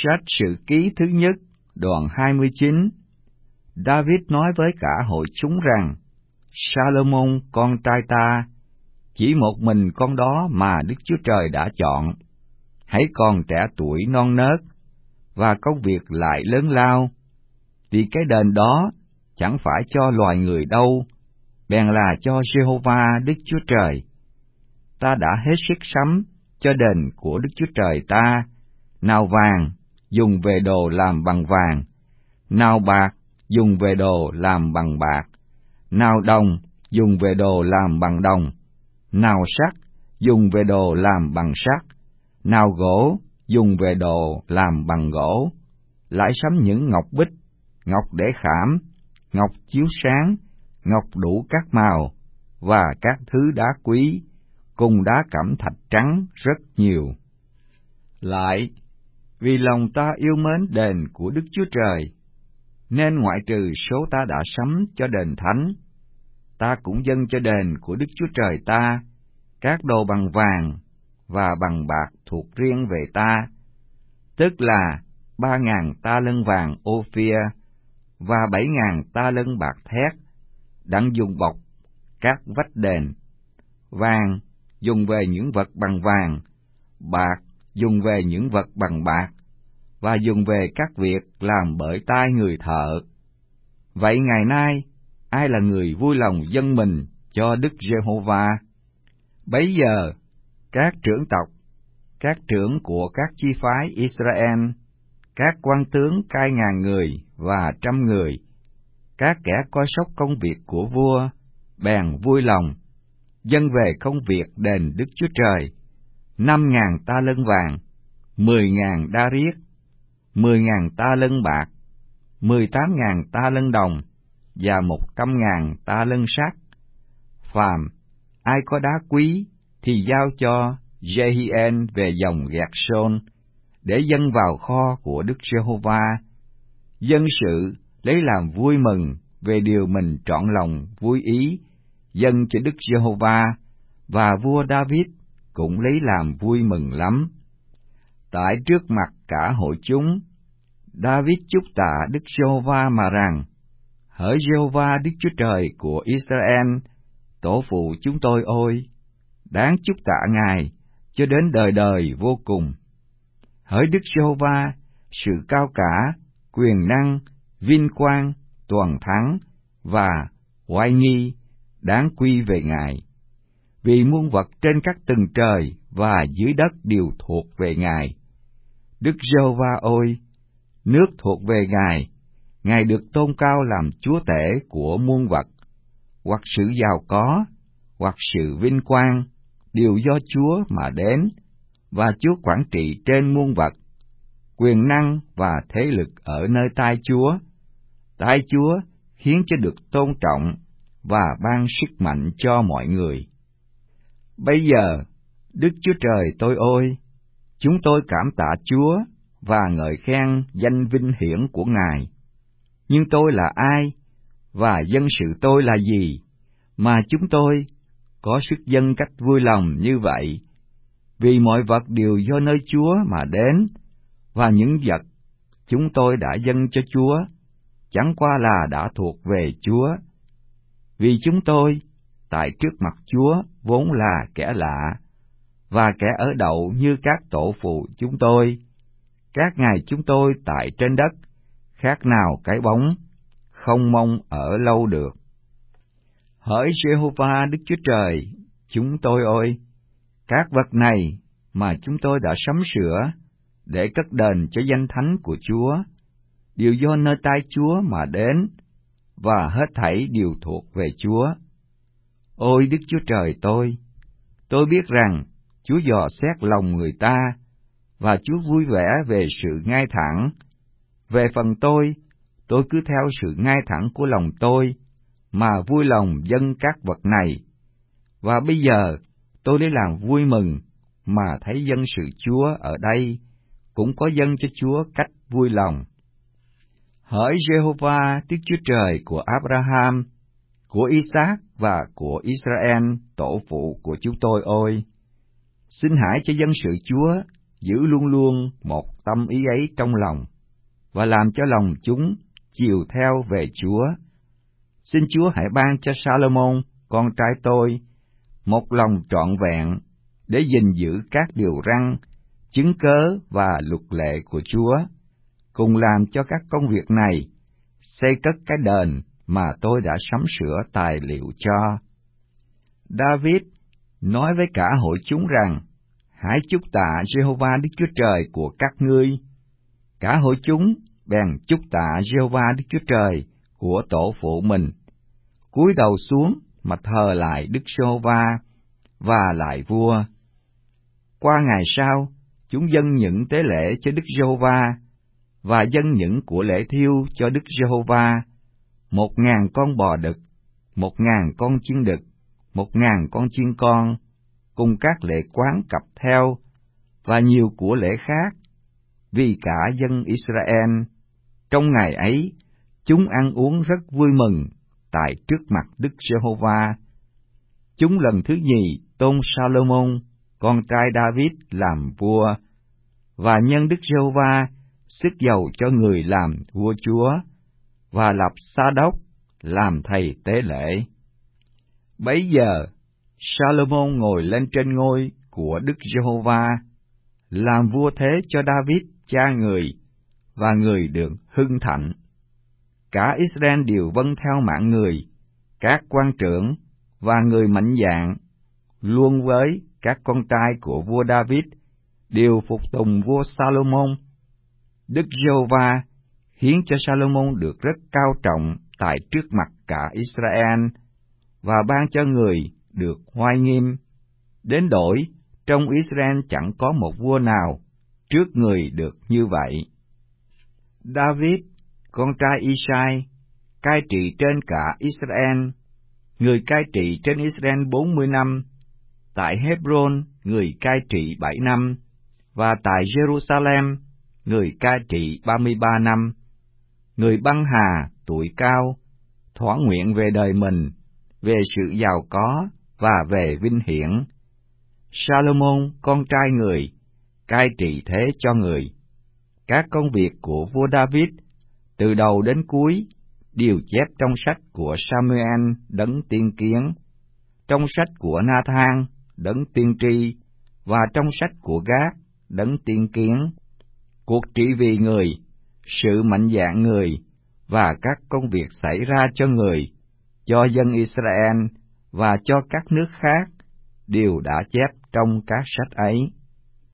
Sách Sử Ký thứ nhất, đoạn 29. David nói với cả hội chúng rằng, Salomon con trai ta, chỉ một mình con đó mà Đức Chúa Trời đã chọn, hãy còn trẻ tuổi non nớt, và công việc lại lớn lao, vì cái đền đó chẳng phải cho loài người đâu, bèn là cho Giê-hô-va Đức Chúa Trời. Ta đã hết sức sắm cho đền của Đức Chúa Trời ta, nào vàng dùng về đồ làm bằng vàng, nào bạc dùng về đồ làm bằng bạc, nào đồng dùng về đồ làm bằng đồng, nào sắt dùng về đồ làm bằng sắt, nào gỗ dùng về đồ làm bằng gỗ, lại sắm những ngọc bích, ngọc để khảm, ngọc chiếu sáng, ngọc đủ các màu, và các thứ đá quý, cùng đá cẩm thạch trắng rất nhiều. Lại, vì lòng ta yêu mến đền của Đức Chúa Trời, nên ngoại trừ số ta đã sắm cho đền thánh, ta cũng dâng cho đền của Đức Chúa Trời ta các đồ bằng vàng và bằng bạc thuộc riêng về ta, tức là 3.000 ta lân vàng Ophir và 7.000 ta lân bạc thét, đặng dùng bọc các vách đền. Vàng dùng về những vật bằng vàng, bạc dùng về những vật bằng bạc, và dùng về các việc làm bởi tay người thợ. Vậy ngày nay, ai là người vui lòng dâng mình cho Đức Giê-hô-va? Bấy giờ, các trưởng tộc, các trưởng của các chi phái Israel, các quan tướng cai ngàn người và trăm người, các kẻ coi sóc công việc của vua, bèn vui lòng dâng về công việc đền Đức Chúa Trời 5.000 ta lân vàng, 10.000 đa riết, 10.000 ta lân bạc, 18.000 ta lân đồng, và 100.000 ta lân sắt. Phàm ai có đá quý thì giao cho Jehien về dòng Gẹt-sôn để dâng vào kho của Đức Giê-hô-va. Dân sự lấy làm vui mừng về điều mình trọn lòng vui ý dâng cho Đức Giê-hô-va, và vua David cũng lấy làm vui mừng lắm. Tại trước mặt cả hội chúng, David chúc tạ Đức Giê-hô-va mà rằng, hỡi Giê-hô-va Đức Chúa Trời của Israel, tổ phụ chúng tôi ôi, đáng chúc tạ Ngài cho đến đời đời vô cùng. Hỡi Đức Giê-hô-va, sự cao cả, quyền năng, vinh quang, toàn thắng và oai nghi đáng quy về Ngài. Vì muôn vật trên các tầng trời và dưới đất đều thuộc về Ngài. Đức Giê-hô-va ôi, nước thuộc về Ngài, Ngài được tôn cao làm Chúa tể của muôn vật, hoặc sự giàu có, hoặc sự vinh quang, đều do Chúa mà đến, và Chúa quản trị trên muôn vật. Quyền năng và thế lực ở nơi tay Chúa. Tay Chúa khiến cho được tôn trọng và ban sức mạnh cho mọi người. Bây giờ, Đức Chúa Trời tôi ơi, chúng tôi cảm tạ Chúa và ngợi khen danh vinh hiển của Ngài. Nhưng tôi là ai, và dân sự tôi là gì, mà chúng tôi có sức dâng cách vui lòng như vậy? Vì mọi vật đều do nơi Chúa mà đến, và những vật chúng tôi đã dâng cho Chúa chẳng qua là đã thuộc về Chúa. Vì chúng tôi, tại trước mặt Chúa, vốn là kẻ lạ, và kẻ ở đậu như các tổ phụ chúng tôi. Các ngày chúng tôi tại trên đất, khác nào cái bóng, không mong ở lâu được. Hỡi Giê-hô-va Đức Chúa Trời, chúng tôi ơi, các vật này mà chúng tôi đã sắm sửa để cất đền cho danh thánh của Chúa, đều do nơi tay Chúa mà đến, và hết thảy đều thuộc về Chúa. Ôi Đức Chúa Trời tôi biết rằng Chúa dò xét lòng người ta, và Chúa vui vẻ về sự ngay thẳng. Về phần tôi cứ theo sự ngay thẳng của lòng tôi, mà vui lòng dâng các vật này. Và bây giờ tôi lấy làm vui mừng, mà thấy dân sự Chúa ở đây cũng có dâng cho Chúa cách vui lòng. Hỡi Giê-hô-va Đức Chúa Trời của Abraham, của Isaac và của Israel, tổ phụ của chúng tôi ơi, xin hãy cho dân sự Chúa giữ luôn luôn một tâm ý ấy trong lòng, và làm cho lòng chúng chiều theo về Chúa. Xin Chúa hãy ban cho Salomon, con trai tôi, một lòng trọn vẹn để gìn giữ các điều răn, chứng cớ và luật lệ của Chúa, cùng làm cho các công việc này, xây cất cái đền mà tôi đã sắm sửa tài liệu cho. David nói với cả hội chúng rằng, hãy chúc tạ Giê-hô-va Đức Chúa Trời của các ngươi. Cả hội chúng bèn chúc tạ Giê-hô-va Đức Chúa Trời của tổ phụ mình, cúi đầu xuống mà thờ lại Đức Giê-hô-va và lại vua. Qua ngày sau, chúng dâng những tế lễ cho Đức Giê-hô-va và dâng những của lễ thiêu cho Đức Giê-hô-va, 1.000 con bò đực, 1.000 con chiên đực, 1.000 con chiên con, cùng các lễ quán cặp theo, và nhiều của lễ khác, vì cả dân Israel. Trong ngày ấy, chúng ăn uống rất vui mừng tại trước mặt Đức Giê-hô-va. Chúng lần thứ nhì tôn Salomon, con trai David làm vua, và nhân Đức Giê-hô-va sức dầu cho người làm vua chúa, và lập Sa-đốc làm thầy tế lễ. Bấy giờ, Salomon ngồi lên trên ngôi của Đức Giê-hô-va, làm vua thế cho David cha người, và người được hưng thạnh. Cả Israel đều vâng theo mạng người, các quan trưởng và người mạnh dạn, luôn với các con trai của vua David, đều phục tùng vua Salomon. Đức Giê-hô-va hiến cho Salomon được rất cao trọng tại trước mặt cả Israel, và ban cho người được hoai nghiêm, đến đổi trong Israel chẳng có một vua nào trước người được như vậy. David, con trai Isai, cai trị trên cả Israel, người cai trị trên Israel 40 năm, tại Hebron người cai trị 7 năm, và tại Jerusalem người cai trị 33 năm. Người băng hà tuổi cao, thỏa nguyện về đời mình, về sự giàu có và về vinh hiển. Salomon, con trai người, cai trị thế cho người. Các công việc của vua David, từ đầu đến cuối, đều chép trong sách của Samuel đấng tiên kiến, trong sách của Nathan đấng tiên tri, và trong sách của Gad đấng tiên kiến. Cuộc trị vì người, sự mạnh dạn người, và các công việc xảy ra cho người, cho dân Israel và cho các nước khác, đều đã chép trong các sách ấy.